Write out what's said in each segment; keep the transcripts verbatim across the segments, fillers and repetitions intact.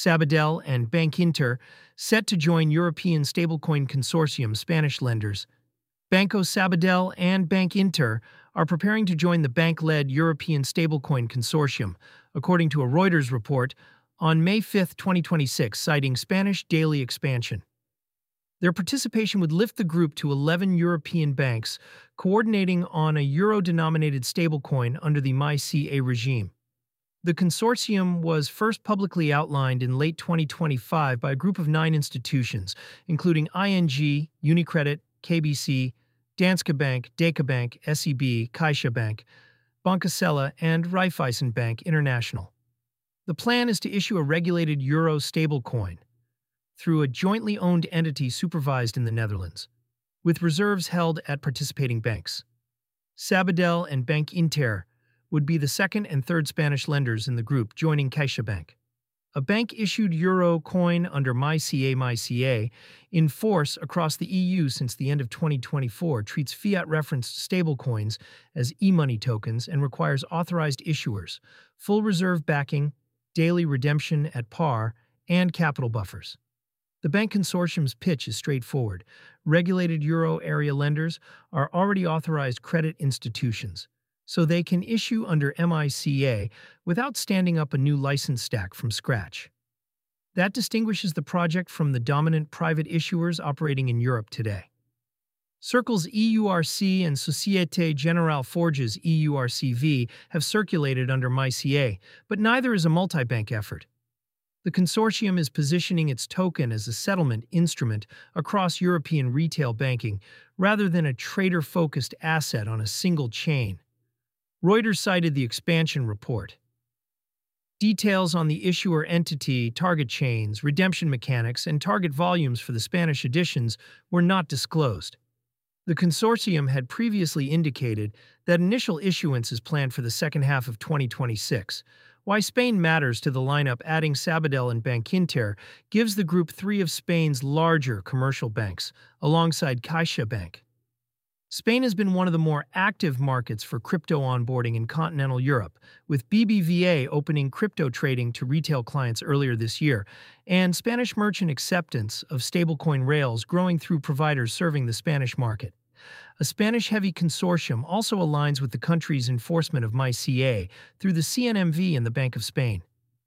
Sabadell and Bankinter, set to join European stablecoin consortium Spanish lenders. Banco Sabadell and Bankinter are preparing to join the bank-led European stablecoin consortium, according to a Reuters report on May fifth, twenty twenty-six, citing Spanish daily expansion. Their participation would lift the group to eleven European banks, coordinating on a euro-denominated stablecoin under the M I C A regime. The consortium was first publicly outlined in late twenty twenty-five by a group of nine institutions, including I N G, UniCredit, K B C, Danske Bank, Deka Bank, S E B, CaixaBank, Banca Sella, and Raiffeisen Bank International. The plan is to issue a regulated euro stablecoin through a jointly owned entity supervised in the Netherlands, with reserves held at participating banks. Sabadell and Bankinter would be the second and third Spanish lenders in the group, joining CaixaBank. A bank-issued euro coin under M I C A M I C A, in force across the E U since the end of twenty twenty-four, treats fiat-referenced stablecoins as e-money tokens and requires authorized issuers, full reserve backing, daily redemption at par, and capital buffers. The bank consortium's pitch is straightforward. Regulated euro area lenders are already authorized credit institutions, so they can issue under M I C A without standing up a new license stack from scratch. That distinguishes the project from the dominant private issuers operating in Europe today. Circle's E U R C and Société Générale Forge's E U R C V have circulated under M I C A, but neither is a multi-bank effort. The consortium is positioning its token as a settlement instrument across European retail banking rather than a trader-focused asset on a single chain. Reuters cited the expansion report. Details on the issuer entity, target chains, redemption mechanics, and target volumes for the Spanish editions were not disclosed. The consortium had previously indicated that initial issuance is planned for the second half of twenty twenty-six. Why Spain matters to the lineup, adding Sabadell and Bankinter gives the group three of Spain's larger commercial banks, alongside CaixaBank. Spain has been one of the more active markets for crypto onboarding in continental Europe, with B B V A opening crypto trading to retail clients earlier this year, and Spanish merchant acceptance of stablecoin rails growing through providers serving the Spanish market. A Spanish-heavy consortium also aligns with the country's enforcement of M I C A through the C N M V and the Bank of Spain.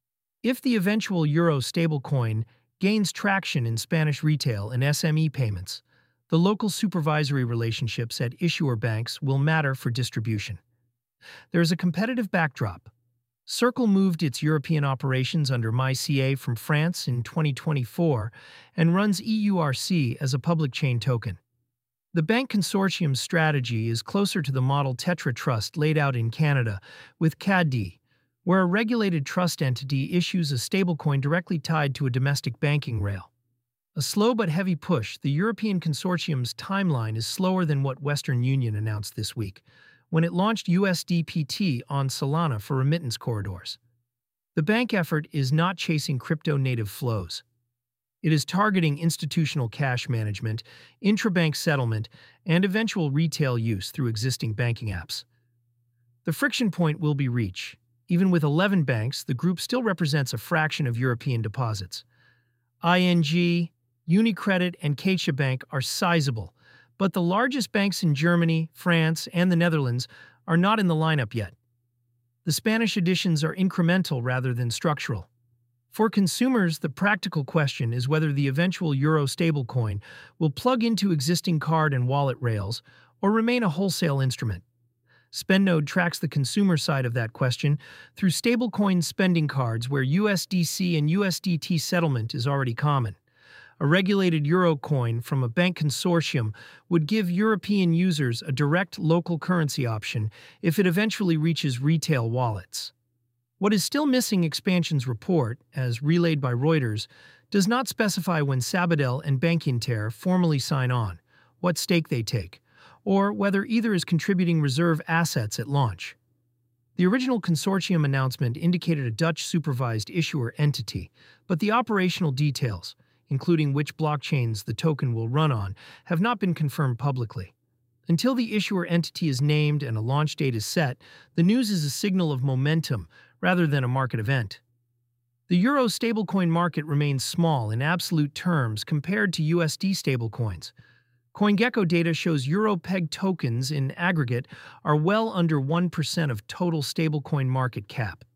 If the eventual euro stablecoin gains traction in Spanish retail and S M E payments, the local supervisory relationships at issuer banks will matter for distribution. There is a competitive backdrop. Circle moved its European operations under M I C A from France in twenty twenty-four and runs E U R C as a public chain token. The bank consortium's strategy is closer to the model Tetra Trust laid out in Canada with C A D, where a regulated trust entity issues a stablecoin directly tied to a domestic banking rail. A slow but heavy push, the European consortium's timeline is slower than what Western Union announced this week, when it launched U S D P T on Solana for remittance corridors. The bank effort is not chasing crypto-native flows. It is targeting institutional cash management, intrabank settlement, and eventual retail use through existing banking apps. The friction point will be reach. Even with eleven banks, the group still represents a fraction of European deposits. I N G, UniCredit, and CaixaBank are sizable, but the largest banks in Germany, France, and the Netherlands are not in the lineup yet. The Spanish editions are incremental rather than structural. For consumers, the practical question is whether the eventual euro stablecoin will plug into existing card and wallet rails or remain a wholesale instrument. SpendNode tracks the consumer side of that question through stablecoin spending cards where U S D C and U S D T settlement is already common. A regulated euro coin from a bank consortium would give European users a direct local currency option if it eventually reaches retail wallets. What is still missing expansion's report, as relayed by Reuters, does not specify when Sabadell and Bankinter formally sign on, what stake they take, or whether either is contributing reserve assets at launch. The original consortium announcement indicated a Dutch-supervised issuer entity, but the operational details, including which blockchains the token will run on, have not been confirmed publicly. Until the issuer entity is named and a launch date is set, the news is a signal of momentum rather than a market event. The euro stablecoin market remains small in absolute terms compared to U S D stablecoins. CoinGecko data shows euro-pegged tokens in aggregate are well under one percent of total stablecoin market cap.